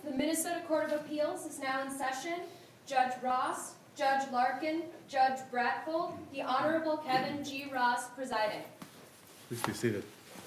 The Minnesota Court of Appeals is now in session. Judge Ross, Judge Larkin, Judge Bratfold, the Honorable Kevin G. Ross presiding. Please be seated.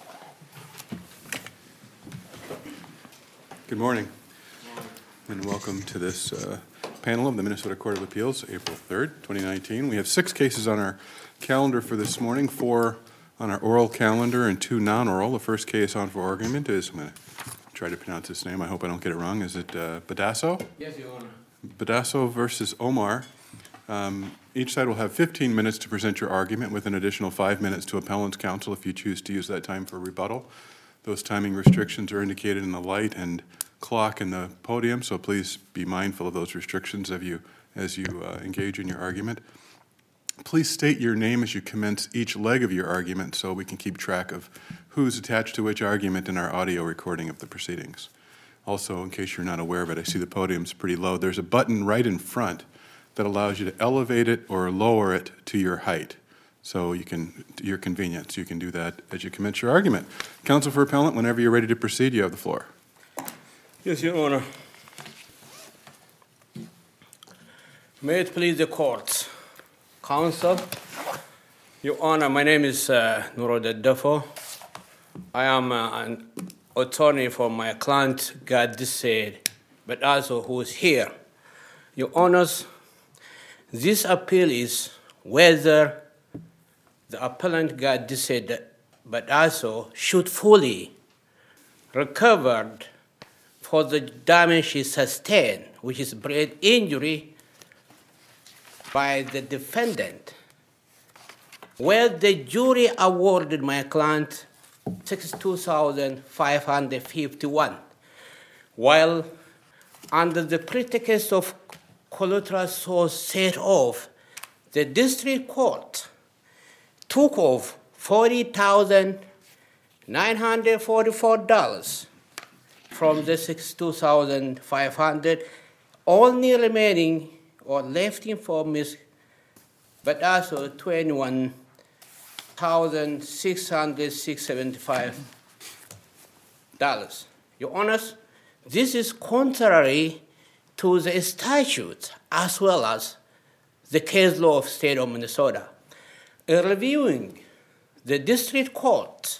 Good morning, and welcome to this panel of the Minnesota Court of Appeals, April 3rd, 2019. We have 6 cases on our calendar for this morning, 4 on our oral calendar and 2 non-oral. The first case on for argument is, I'm going to try to pronounce his name, I hope I don't get it wrong, is it Badasso? Yes, Your Honor. Badasso versus Omar. Each side will have 15 minutes to present your argument with an additional 5 minutes to appellant's counsel if you choose to use that time for rebuttal. Those timing restrictions are indicated in the light and clock in the podium, so please be mindful of those restrictions as you engage in your argument. Please state your name as you commence each leg of your argument so we can keep track of who's attached to which argument in our audio recording of the proceedings. Also, in case you're not aware of it, I see the podium's pretty low. There's a button right in front that allows you to elevate it or lower it to your height. So you can, to your convenience, you can do that as you commence your argument. Counsel for appellant, whenever you're ready to proceed, you have the floor. Yes, Your Honor. May it please the court. Counsel, Your Honor, my name is Nuruddin Defo. I am an attorney for my client, God Dissed, but also who is here. Your Honors, this appeal is whether the appellant God Dissed, but also should fully recovered for the damage he sustained, which is brain injury, by the defendant, where the jury awarded my client $62,551, while under the pretext of collateral source set off, the district court took off $40,944 from the $62,500, only remaining or left in for Ms. but also $21,675. Your Honors, this is contrary to the statute as well as the case law of state of Minnesota. In reviewing the district court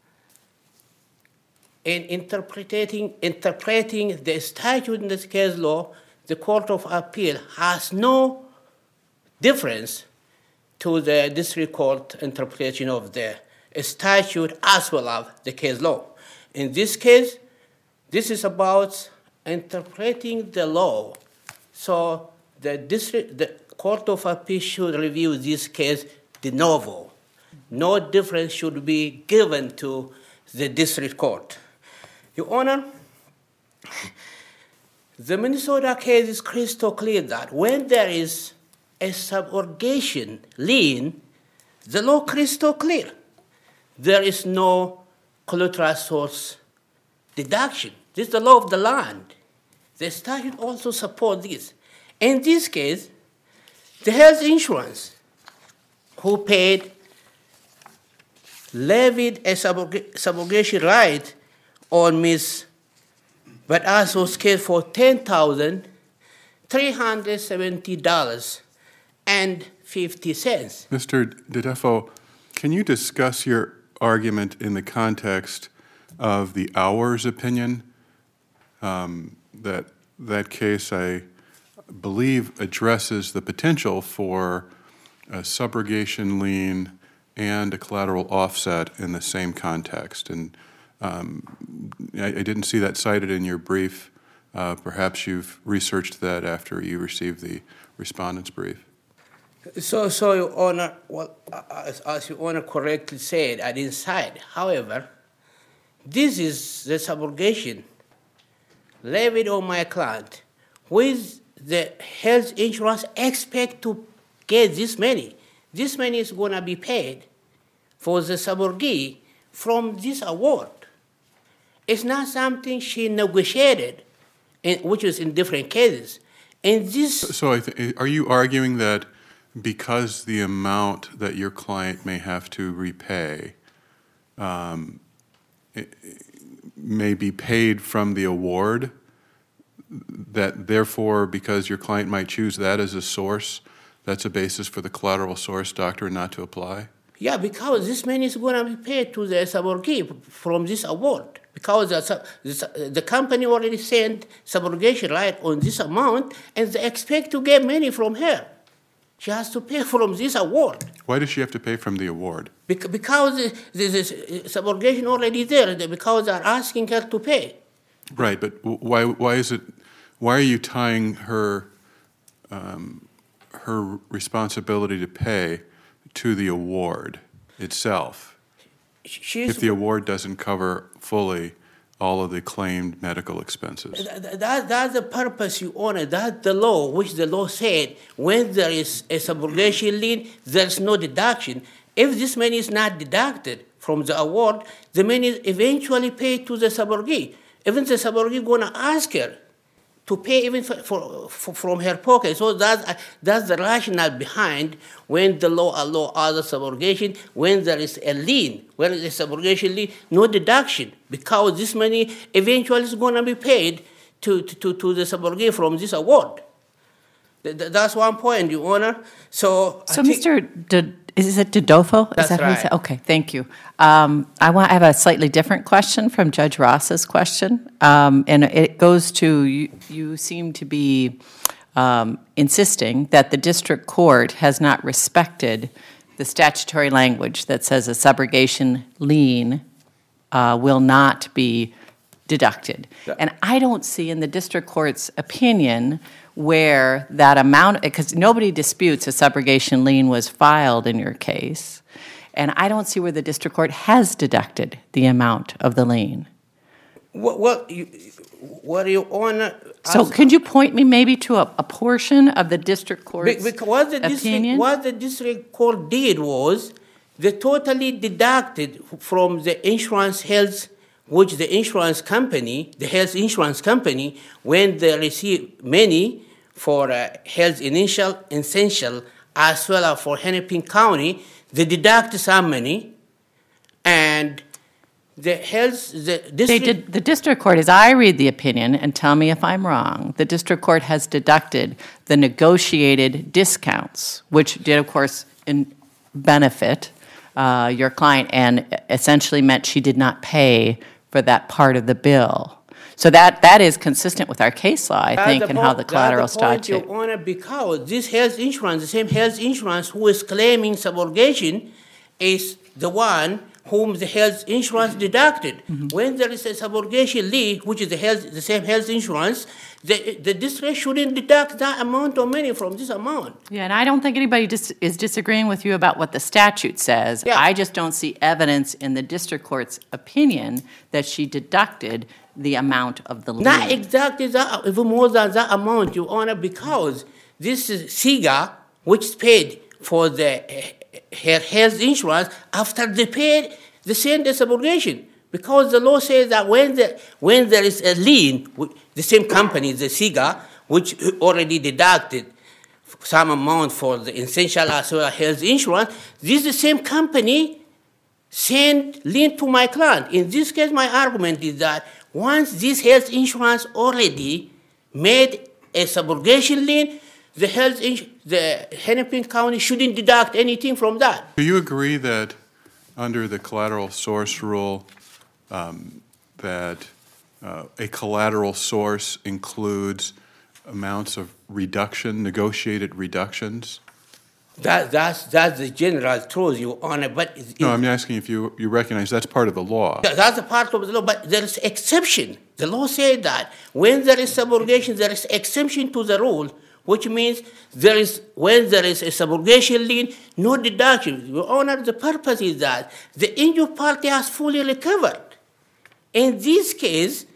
and interpreting the statute in this case law, the Court of Appeal has no difference to the district court interpretation of the statute as well as the case law. In this case, this is about interpreting the law. So the Court of Appeal should review this case de novo. No difference should be given to the district court. Your Honor, the Minnesota case is crystal clear that when there is a subrogation lien, the law crystal clear. There is no collateral source deduction. This is the law of the land. The statute also supports this. In this case, the health insurance who levied a subrogation right on Ms. but also scaled for $10,370.50. Mr. Defo, can you discuss your argument in the context of the Hours opinion? That case, I believe, addresses the potential for a subrogation lien and a collateral offset in the same context. And I didn't see that cited in your brief. Perhaps you've researched that after you received the respondent's brief. So Your Honor, well, as Your Honor correctly said, I didn't cite. However, this is the subrogation levied on my client, with the health insurance expect to get this money. This money is going to be paid for the subrogee from this award. It's not something she negotiated, which is in different cases. And this. So are you arguing that because the amount that your client may have to repay may be paid from the award, that therefore, because your client might choose that as a source, that's a basis for the collateral source doctrine not to apply? Yeah, because this money is going to be paid to the subrogate from this award. Because the company already sent subrogation right on this amount, and they expect to get money from her. She has to pay from this award. Why does she have to pay from the award? Because this subrogation already there, because they're asking her to pay. Right, but why are you tying her her responsibility to pay to the award itself if the award doesn't cover fully all of the claimed medical expenses? That's the purpose, Your Honor. That's the law, which the law said when there is a subrogation lien, there's no deduction. If this money is not deducted from the award, the money is eventually paid to the subrogate. Even the subrogate going to ask her to pay even from her pocket. So that's the rationale behind when the law allows other subrogation, when there is a lien, when there is a subrogation lien, no deduction, because this money eventually is going to be paid to the subrogate from this award. That's one point, Your Honor. So Is it Dodofo? That's Is that right. How you say? Okay, thank you. I have a slightly different question from Judge Ross's question, and it goes to you seem to be insisting that the district court has not respected the statutory language that says a subrogation lien will not be deducted. Yeah. And I don't see in the district court's opinion where that amount, because nobody disputes a subrogation lien was filed in your case, and I don't see where the district court has deducted the amount of the lien. What Your Honor? So could you point me maybe to a portion of the district court's Because opinion? what the district court did was they totally deducted from the insurance health, which the insurance company, the health insurance company, when they receive money for health essential as well as for Hennepin County, they deduct some money, and the district... The district court, as I read the opinion, and tell me if I'm wrong, the district court has deducted the negotiated discounts, which did, of course, benefit your client and essentially meant she did not pay for that part of the bill. So that is consistent with our case law, I think, and how the collateral statute. Your Honor, because this health insurance, the same health insurance who is claiming subrogation, is the one whom the health insurance deducted. Mm-hmm. When there is a subrogation lien, which is the same health insurance, the district shouldn't deduct that amount of money from this amount. Yeah, and I don't think anybody is disagreeing with you about what the statute says. Yeah. I just don't see evidence in the district court's opinion that she deducted the amount of the lien. Not exactly that, even more than that amount, Your Honor, because this is SIGA, which paid for her health insurance after they paid the same subrogation. Because the law says that when there is a lien, the same company, the SIGA, which already deducted some amount for the essential as well as health insurance, this is the same company send lien to my client. In this case, my argument is that once this health insurance already made a subrogation lien, the Hennepin County shouldn't deduct anything from that. Do you agree that under the collateral source rule that a collateral source includes amounts of reduction, negotiated reductions? That's the general truth, Your Honor. But No, I'm asking if you recognize that's part of the law. that's a part of the law, but there is exception. The law said that when there is subrogation, there is exception to the rule, which means when there is a subrogation lien, no deduction. Your Honor, the purpose is that the injured party has fully recovered. In this case,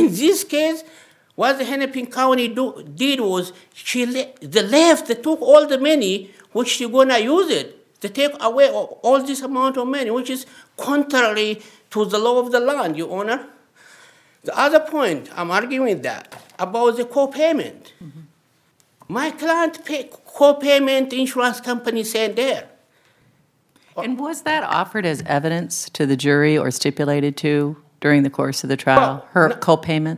what the Hennepin County did was they took all the money, which she's going to use it. They take away all this amount of money, which is contrary to the law of the land, Your Honor. The other point, I'm arguing that, about the co-payment. Mm-hmm. My client co-payment insurance company sent there. And was that offered as evidence to the jury or stipulated to during the course of the trial, her co-payments?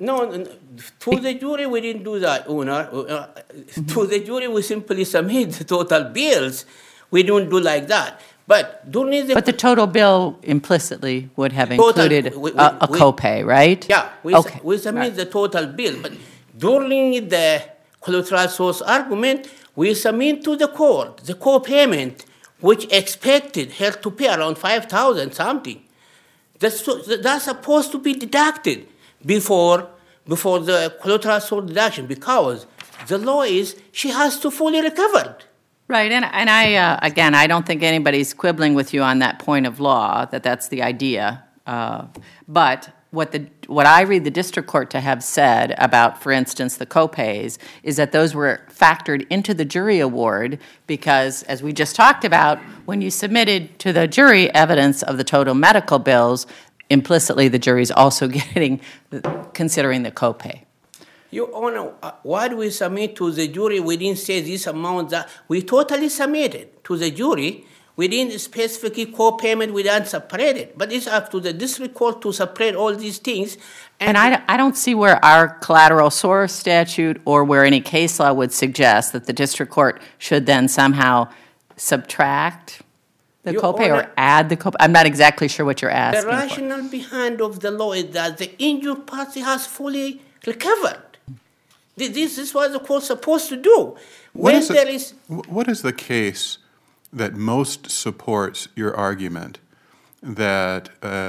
No, to the jury we didn't do that, Honor. To the jury we simply submit the total bills. We don't do like that. But during the But the total bill implicitly would have Total- included we- a we- copay, right? yeah, Okay. we submit the total bill. But during the collateral source argument, we submit to the court the co-payment, which expected her to pay around 5,000 something. That's supposed to be deducted before the collateral source deduction, because the law is she has to fully recover. Right, and I, again, I don't think anybody's quibbling with you on that point of law, that that's the idea. But what I read the district court to have said about, for instance, the copays, is that those were factored into the jury award because, as we just talked about, when you submitted to the jury evidence of the total medical bills, implicitly the jury's also considering the copay. Your Honor, why do we submit to the jury? We didn't say this amount that we totally submitted to the jury. We didn't specifically co-payment, we didn't separate it. But it's up to the district court to separate all these things. And I don't see where our collateral source statute or where any case law would suggest that the district court should then somehow subtract the Your copay Honor, or add the copay. I'm not exactly sure what you're the asking for. rationale behind of the law is that the injured party has fully recovered. This is what the court's supposed to do. What is the case that most supports your argument that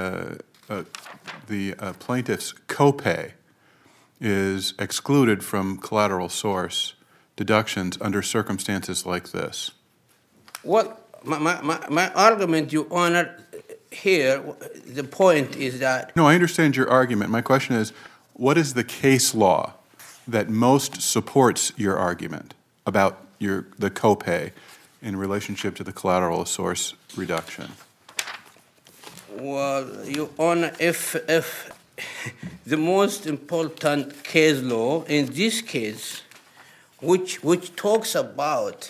the plaintiff's copay is excluded from collateral source deductions under circumstances like this? Well, my argument, Your Honor, here, the point is that... No, I understand your argument. My question is, what is the case law that most supports your argument about the copay in relationship to the collateral source reduction? Well, Your Honor, if the most important case law in this case, which talks about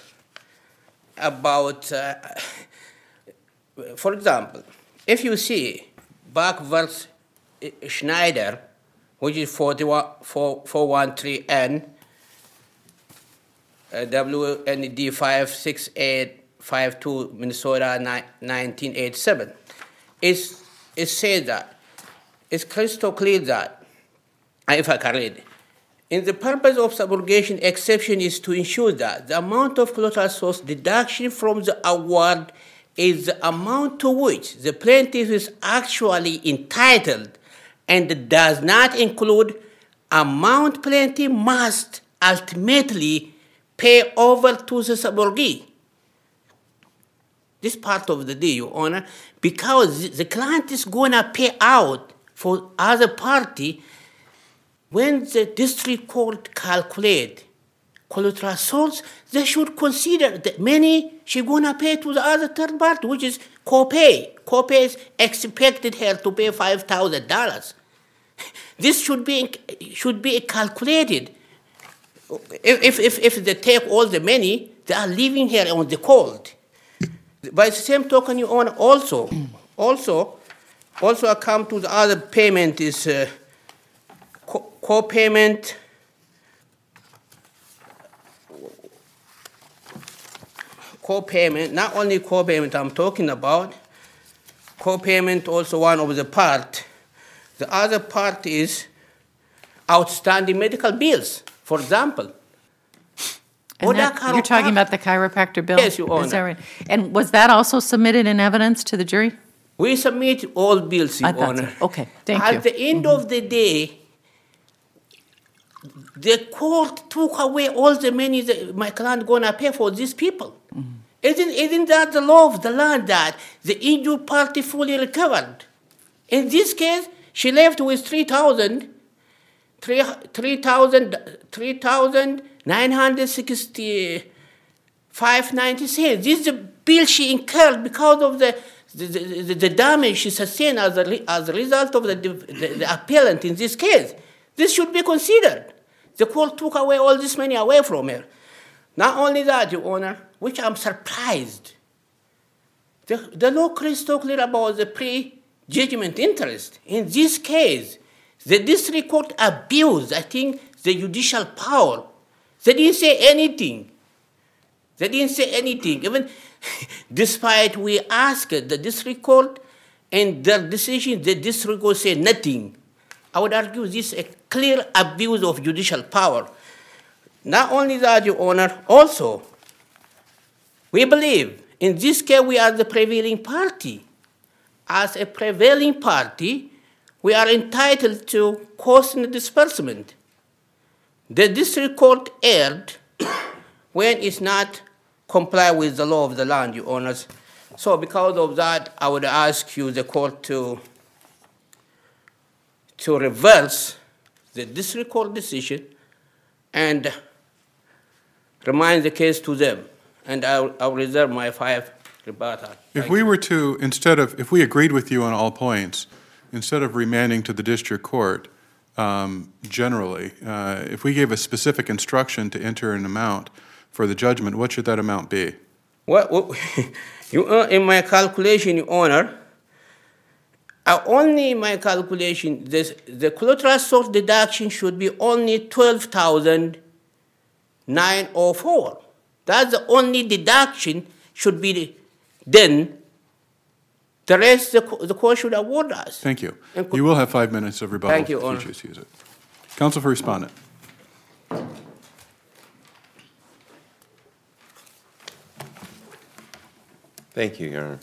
for example, if you see Bach versus Schneider, which is 413N, WND 56852, Minnesota 1987. It says that, it's crystal clear that, if I can read, in the purpose of subrogation exception is to ensure that the amount of collateral source deduction from the award is the amount to which the plaintiff is actually entitled and does not include amount plaintiff must ultimately pay over to the subrogee. This part of the deal, Your Honor, because the client is going to pay out for other party. When the district court calculate collateral source, they should consider the money she's going to pay to the other third party, which is copay. Copay is expected her to pay $5,000. This should be calculated. If they take all the money, they are leaving her on the cold. By the same token, Your Honor, also I come to the other payment is co-payment. Co-payment, not only co-payment I'm talking about, co-payment also one of the part. The other part is outstanding medical bills, for example. And you're talking about the chiropractor bill? Yes, Your Honor. Is that right? And was that also submitted in evidence to the jury? We submit all bills, Your Honor. So. Okay, thank you. At the end of the day, the court took away all the money that my client going to pay for these people. Mm-hmm. Isn't that the law of the land that the injured party fully recovered? In this case, she left with $3,965.90. This is the bill she incurred because of the damage she sustained as a result of the appellant in this case. This should be considered. The court took away all this money away from her. Not only that, Your Honor, which I'm surprised. The law crystal clear about the pre-judgment interest. In this case, The district court abused, I think, the judicial power. They didn't say anything. They didn't say anything. Even despite we asked the district court and their decision, the district court said nothing. I would argue this is a clear abuse of judicial power. Not only that, Your Honor, also, we believe in this case we are the prevailing party. As a prevailing party, we are entitled to cost and disbursement. The district court erred when it's not comply with the law of the land, Your Honors. So because of that, I would ask you, the court, to reverse the district court decision and remind the case to them. And I'll reserve my 5 rebuttal. If we were to, if we agreed with you on all points, instead of remanding to the district court, generally, if we gave a specific instruction to enter an amount for the judgment, what should that amount be? Well, in my calculation, Your Honor, only in my calculation, the collateral source deduction should be only $12,904. That's the only deduction should be done. The rest, the court should award us. Thank you. You will have 5 minutes of rebuttal. Thank you, if Honor. you choose to use it. Counsel for Respondent. Thank you, Your Honor.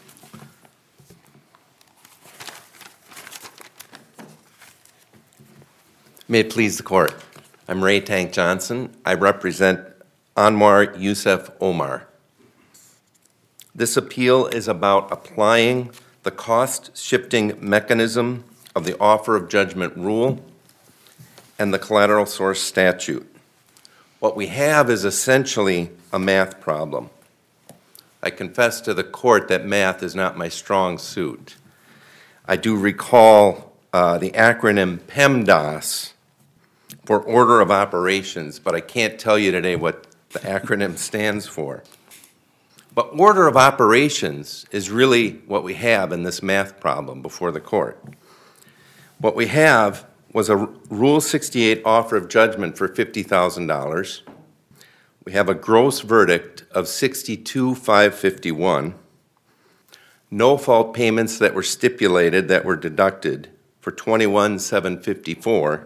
May it please the court. I'm Ray Tank Johnson. I represent Anwar Yusuf Omar. This appeal is about applying the cost-shifting mechanism of the offer of judgment rule and the collateral source statute. What we have is essentially a math problem. I confess to the court that math is not my strong suit. I do recall the acronym PEMDAS for Order of Operations, but I can't tell you today what the acronym stands for. But Order of Operations is really what we have in this math problem before the court. What we have was a Rule 68 offer of judgment for $50,000. We have a gross verdict of $62,551. No fault payments that were stipulated that were deducted for $21,754.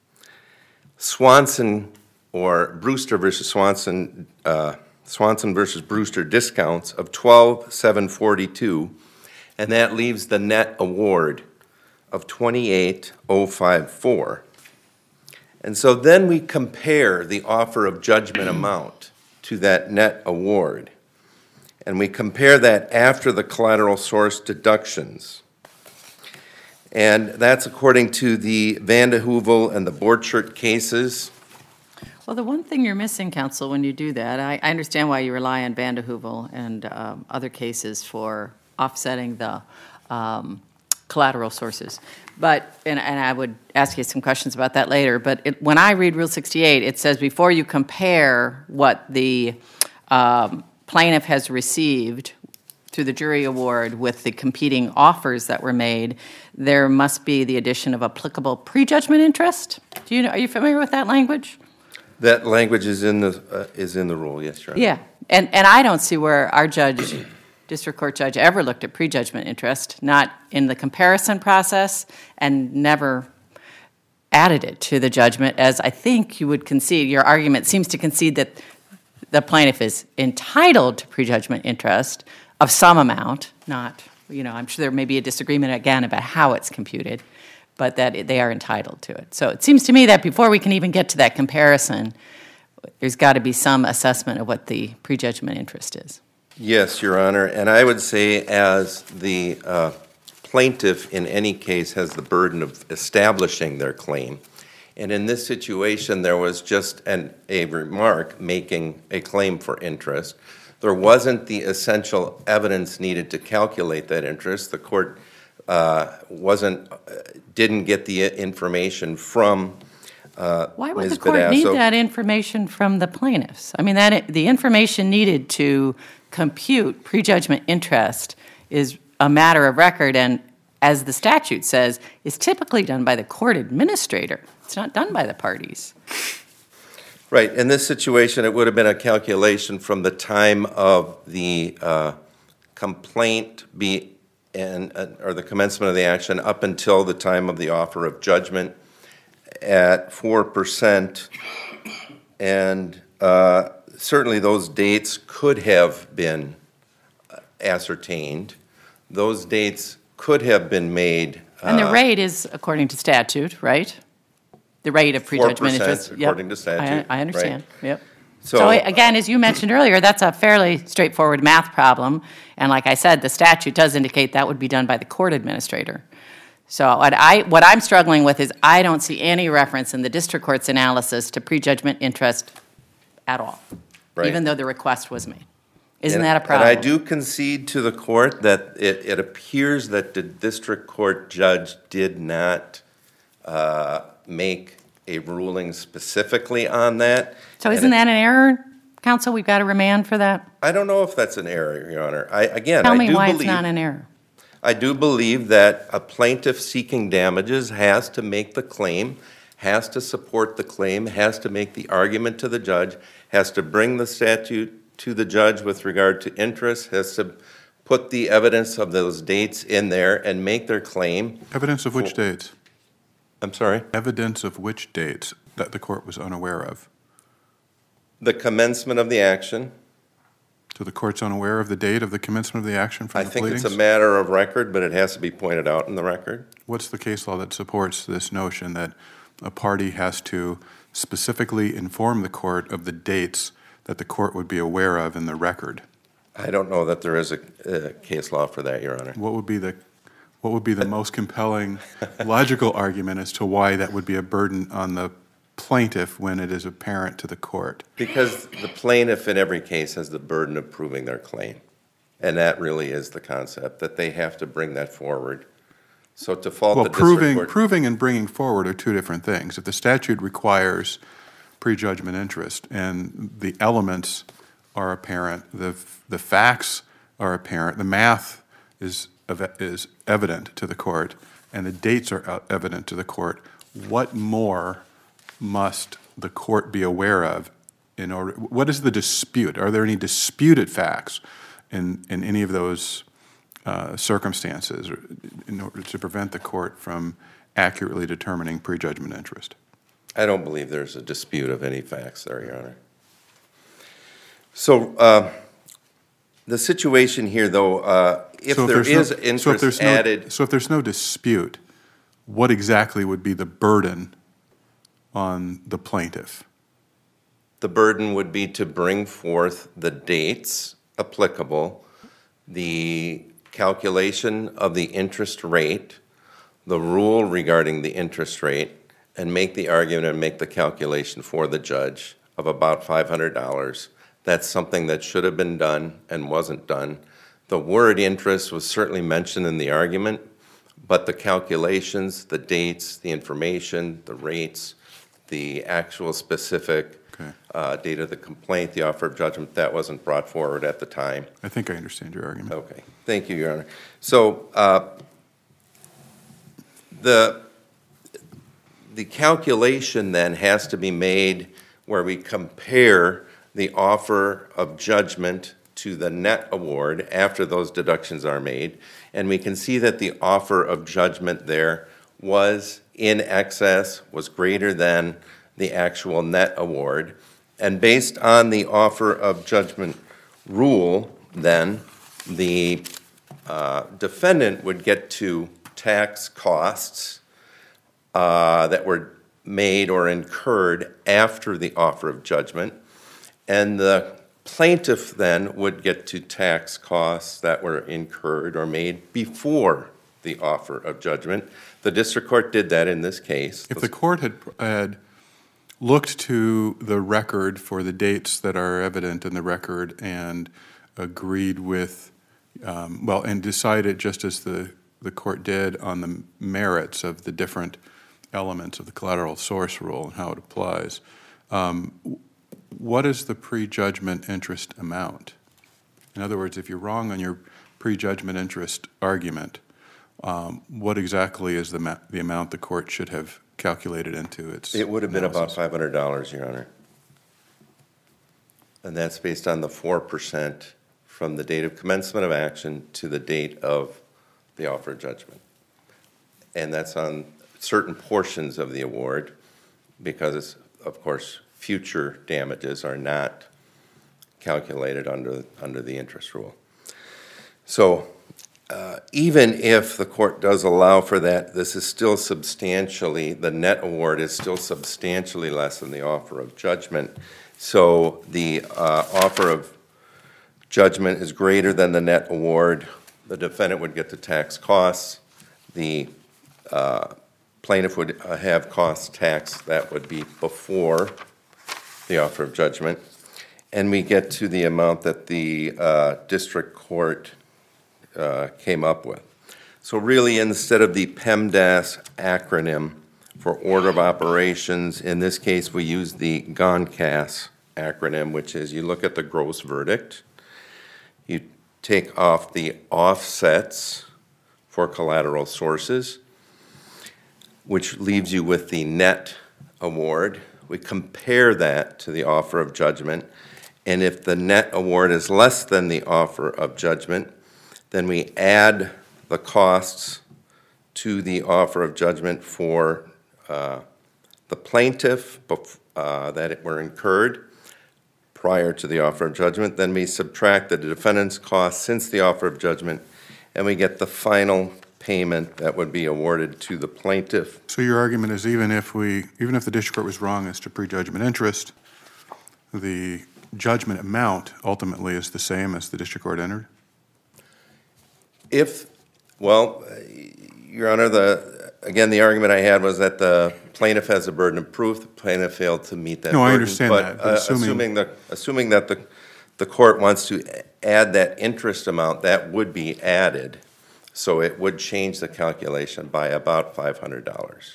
Swanson or Brewster versus Swanson, Swanson versus Brewster discounts of $12,742, and that leaves the net award of $28,054. And so then we compare the offer of judgment amount to that net award, and we compare that after the collateral source deductions. And that's according to the Van de Heuvel and the Borchert cases. Well, the one thing you're missing, counsel, when you do that, I understand why you rely on Van de Heuvel and other cases for offsetting the collateral sources. But, and I would ask you some questions about that later, but when I read Rule 68, it says before you compare what the plaintiff has received through the jury award with the competing offers that were made, there must be the addition of applicable prejudgment interest. Do you know, are you familiar with that language? That language is in the rule, yes, Your Honor. Yeah, and I don't see where our judge, district court judge, ever looked at prejudgment interest, not in the comparison process, and never added it to the judgment, as I think you would concede. Your argument seems to concede that the plaintiff is entitled to prejudgment interest of some amount, not, you know, I'm sure there may be a disagreement again about how it's computed, but that they are entitled to it. So it seems to me that before we can even get to that comparison, there's got to be some assessment of what the prejudgment interest is. Yes, Your Honor, and I would say as the plaintiff in any case has the burden of establishing their claim, and in this situation there was just a remark making a claim for interest. There wasn't the essential evidence needed to calculate that interest. The court didn't get the information from Why would Ms. the court need Bedasso. that information from the plaintiffs? I mean, the information needed to compute prejudgment interest is a matter of record, and as the statute says, is typically done by the court administrator. It's not done by the parties. Right, in this situation, it would have been a calculation from the time of the complaint or the commencement of the action up until the time of the offer of judgment at 4%. And certainly those dates could have been ascertained. Those dates could have been made. And the rate is according to statute, right? The rate of prejudgment 4% interest. according to statute, I understand, right. yep. So- So again, as you mentioned earlier, that's a fairly straightforward math problem. And like I said, the statute does indicate that would be done by the court administrator. So what I'm struggling with is I don't see any reference in the district court's analysis to prejudgment interest at all, Right. even though the request was made. Isn't And- that a problem? And I do concede to the court that it appears that the district court judge did not make a ruling specifically on that. So And isn't that an error, counsel? We've got to remand for that? I don't know if that's an error, Your Honor. Again, Tell I me do why it's believe, not an error. I do believe that a plaintiff seeking damages has to make the claim, has to support the claim, has to make the argument to the judge, has to bring the statute to the judge with regard to interest, has to put the evidence of those dates in there and make their claim. Evidence of which dates? I'm sorry? Evidence of which dates that the court was unaware of? The commencement of the action. So the court's unaware of the date of the commencement of the action from I the think pleadings? it's a matter of record, but it has to be pointed out in the record. What's the case law that supports this notion that a party has to specifically inform the court of the dates that the court would be aware of in the record? I don't know that there is a case law for that, Your Honor. What would be the most compelling logical argument as to why that would be a burden on the plaintiff when it is apparent to the court? Because the plaintiff in every case has the burden of proving their claim. And that really is the concept, that they have to bring that forward. So to fault the Well, district court. proving and bringing forward are two different things. If the statute requires prejudgment interest and the elements are apparent, the facts are apparent, the math is evident to the court, and the dates are evident to the court, what more must the court be aware of in order? What is the dispute? Are there any disputed facts in any of those circumstances in order to prevent the court from accurately determining prejudgment interest? I don't believe there's a dispute of any facts there, Your Honor. So the situation here, though, if So there there's is interest added. So if there's no dispute, what exactly would be the burden on the plaintiff? The burden would be to bring forth the dates applicable, the calculation of the interest rate, the rule regarding the interest rate, and make the argument and make the calculation for the judge of about $500. That's something that should have been done and wasn't done. The word interest was certainly mentioned in the argument, but the calculations, the dates, the information, the rates, the actual specific date of the complaint, the offer of judgment, that wasn't brought forward at the time. I think I understand your argument. Okay, thank you, Your Honor. So the calculation then has to be made where we compare the offer of judgment to the net award after those deductions are made, and we can see that the offer of judgment there was in excess, was greater than the actual net award. And based on the offer of judgment rule, then the defendant would get to tax costs that were made or incurred after the offer of judgment, and the plaintiff then would get to tax costs that were incurred or made before the offer of judgment. The district court did that in this case. If the court had looked to the record for the dates that are evident in the record and agreed with, and decided just as the court did on the merits of the different elements of the collateral source rule and how it applies, what is the prejudgment interest amount? In other words, if you're wrong on your prejudgment interest argument, what exactly is the amount the court should have calculated into its It would have been about analysis? $500, Your Honor. And that's based on the 4% from the date of commencement of action to the date of the offer of judgment. And that's on certain portions of the award because, of course, future damages are not calculated under the interest rule. So even if the court does allow for that, this is still substantially, the net award is still substantially less than the offer of judgment. So the offer of judgment is greater than the net award. The defendant would get the tax costs. The plaintiff would have costs tax that would be before the offer of judgment. And we get to the amount that the district court came up with. So really, instead of the PEMDAS acronym for order of operations, in this case, we use the GONCAS acronym, which is you look at the gross verdict, you take off the offsets for collateral sources, which leaves you with the net award. We compare that to the offer of judgment, and if the net award is less than the offer of judgment, then we add the costs to the offer of judgment for the plaintiff that were incurred prior to the offer of judgment. Then we subtract the defendant's costs since the offer of judgment, and we get the final payment that would be awarded to the plaintiff. So your argument is even if the district court was wrong as to prejudgment interest, the judgment amount ultimately is the same as the district court entered? Well, Your Honor, again, the argument I had was that the plaintiff has a burden of proof. The plaintiff failed to meet that burden. No, I understand that, but assuming that the court wants to add that interest amount, that would be added. So it would change the calculation by about $500.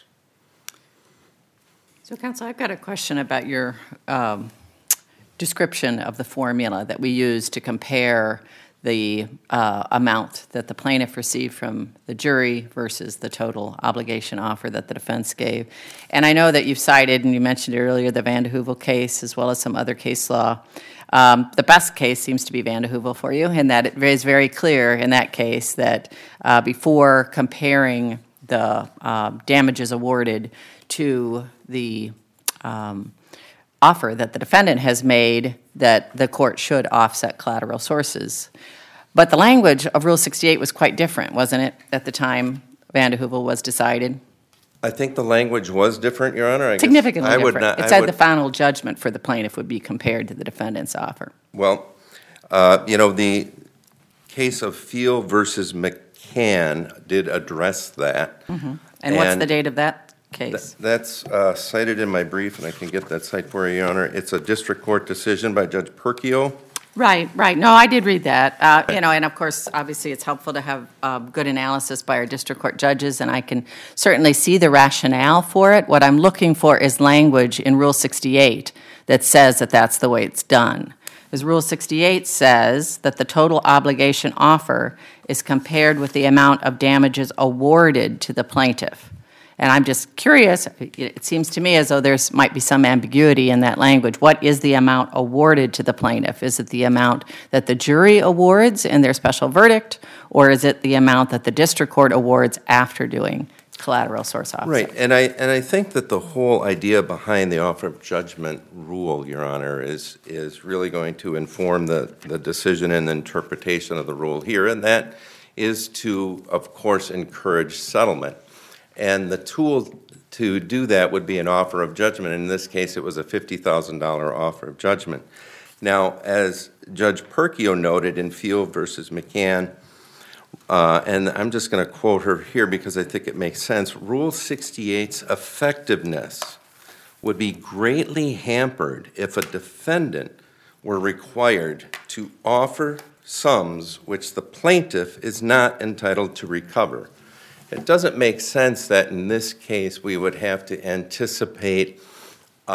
So, counsel, I've got a question about your description of the formula that we use to compare the amount that the plaintiff received from the jury versus the total obligation offer that the defense gave. And I know that you've cited, and you mentioned earlier, the Van de Heuvel case as well as some other case law. The best case seems to be Van de Heuvel for you, in that it is very clear in that case that before comparing the damages awarded to the offer that the defendant has made, that the court should offset collateral sources. But the language of Rule 68 was quite different, wasn't it, at the time Van de Heuvel was decided? I think the language was different, Your Honor. Significantly different. It said the final judgment for the plaintiff would be compared to the defendant's offer. Well, the case of Field versus McCann did address that. Mm-hmm. And what's the date of that case? That's cited in my brief, and I can get that cite for you, Your Honor. It's a district court decision by Judge Perkio. Right. No, I did read that. And of course, obviously, it's helpful to have good analysis by our district court judges, and I can certainly see the rationale for it. What I'm looking for is language in Rule 68 that says that that's the way it's done. Because Rule 68 says that the total obligation offer is compared with the amount of damages awarded to the plaintiff. And I'm just curious, it seems to me as though there might be some ambiguity in that language. What is the amount awarded to the plaintiff? Is it the amount that the jury awards in their special verdict, or is it the amount that the district court awards after doing collateral source offset? Right, and I think that the whole idea behind the offer of judgment rule, Your Honor, is really going to inform the decision and the interpretation of the rule here, and that is to, of course, encourage settlement. And the tool to do that would be an offer of judgment. In this case, it was a $50,000 offer of judgment. Now, as Judge Perkio noted in Field versus McCann, and I'm just going to quote her here because I think it makes sense, Rule 68's effectiveness would be greatly hampered if a defendant were required to offer sums which the plaintiff is not entitled to recover. It doesn't make sense that in this case we would have to anticipate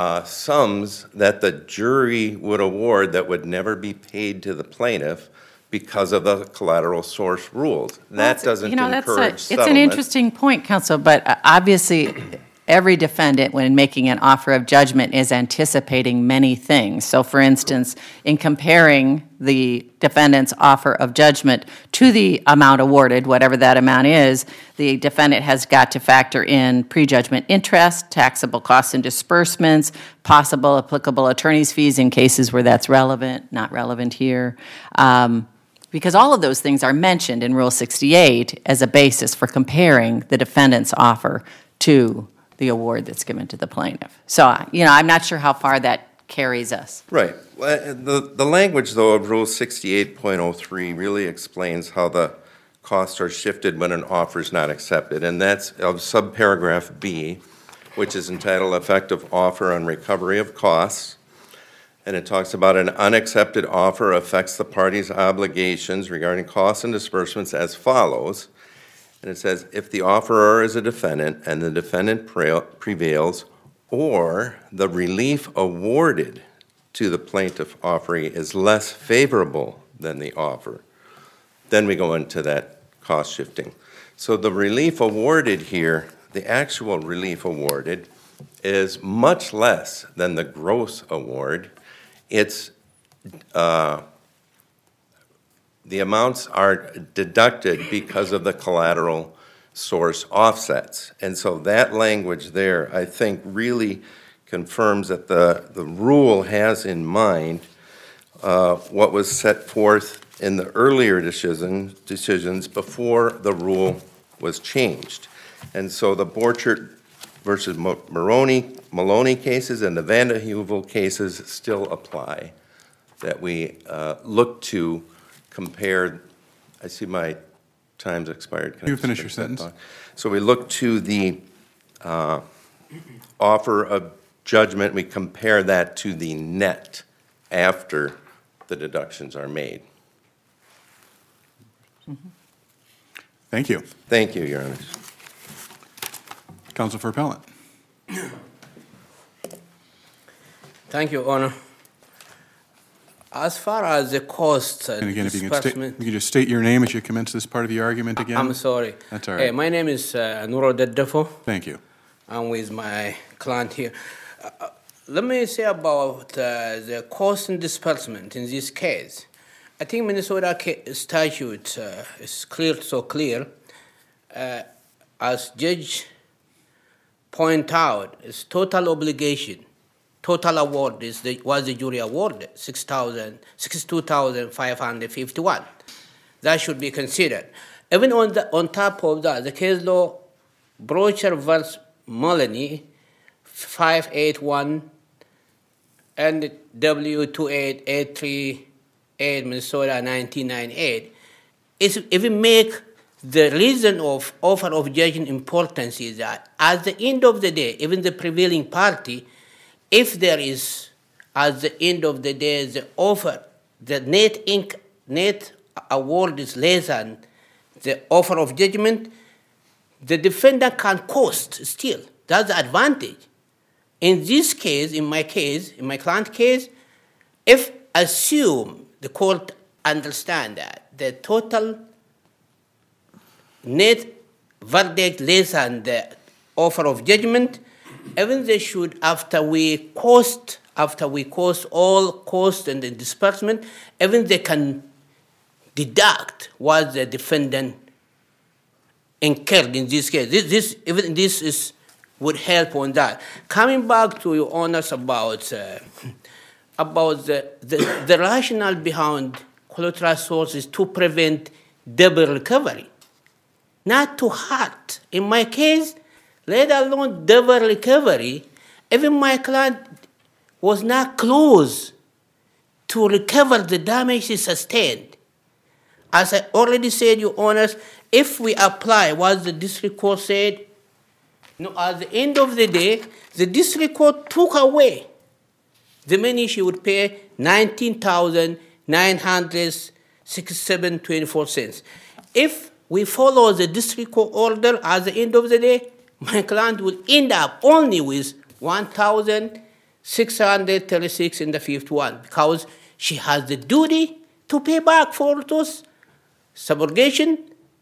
sums that the jury would award that would never be paid to the plaintiff because of the collateral source rules. That doesn't encourage it's settlement. an interesting point, counsel, but obviously, every defendant, when making an offer of judgment, is anticipating many things. So, for instance, in comparing the defendant's offer of judgment to the amount awarded, whatever that amount is, the defendant has got to factor in prejudgment interest, taxable costs and disbursements, possible applicable attorney's fees in cases where that's relevant, not relevant here. Because all of those things are mentioned in Rule 68 as a basis for comparing the defendant's offer to the award that's given to the plaintiff. So, I'm not sure how far that carries us. Right. Well, the language, though, of Rule 68.03 really explains how the costs are shifted when an offer is not accepted, and that's of subparagraph B, which is entitled Effective Offer on Recovery of Costs. And it talks about an unaccepted offer affects the party's obligations regarding costs and disbursements as follows. And it says, if the offeror is a defendant and the defendant prevails, or the relief awarded to the plaintiff offeree is less favorable than the offer, then we go into that cost shifting. So the relief awarded here, the actual relief awarded, is much less than the gross award. It's the amounts are deducted because of the collateral source offsets. And so that language there, I think, really confirms that the rule has in mind what was set forth in the earlier decisions before the rule was changed. And so the Borchert versus Maloney cases and the Vanderheuvel cases still apply, that we look to compare. I see my time's expired. Can You I finish finish your that sentence. thought? So we look to the offer of judgment, we compare that to the net after the deductions are made. Thank you. Thank you, Your Honor. Counsel for Appellant. Thank you, Honor. As far as the cost And and again, if you disbursement, can just state your name as you commence this part of the argument again. I'm sorry. That's all right. My name is Nuro Daddafo. Thank you. I'm with my client here. Let me say about the cost and disbursement in this case. I think Minnesota statute is clear. As Judge point out, it's total obligation. Total award was the jury award, $62,551. That should be considered. Even on top of that, the case law, Brocher vs. Maloney, 581 and W28838 Minnesota 1998, is even make the reason of offer of judgment importance is that at the end of the day, even the prevailing party, if there is, at the end of the day, the offer, the net award is less than the offer of judgment, the defendant can cost still. That's the advantage. In this case, in my client case, if assume the court understand that the total net verdict less than the offer of judgment, even they should, after we cost all cost and the disbursement, even they can deduct what the defendant incurred in this case. This would help on that. Coming back to your honors about the rationale behind collateral sources to prevent double recovery, not too hard. In my case, let alone double recovery, even my client was not close to recover the damages sustained. As I already said, Your Honors, if we apply what the district court said, at the end of the day, the district court took away the money she would pay, $19,967.24. If we follow the district court order, at the end of the day, my client will end up only with $1,636 in the 51 because she has the duty to pay back for those subrogation,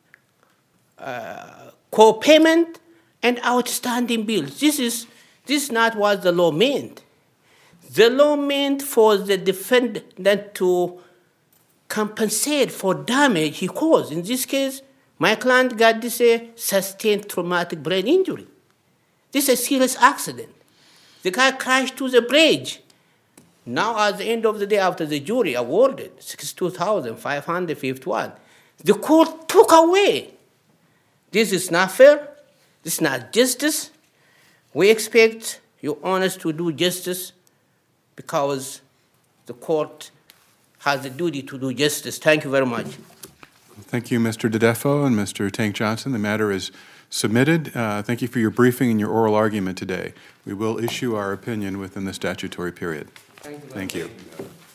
co-payment, and outstanding bills. This is not what the law meant. The law meant for the defendant to compensate for damage he caused. In this case, my client got this sustained traumatic brain injury. This is a serious accident. The guy crashed to the bridge. Now, at the end of the day, after the jury awarded $62,551, the court took away. This is not fair. This is not justice. We expect your honors to do justice because the court has the duty to do justice. Thank you very much. Thank you, Mr. DeDefo and Mr. Tank Johnson. The matter is submitted. Thank you for your briefing and your oral argument today. We will issue our opinion within the statutory period. Thank you.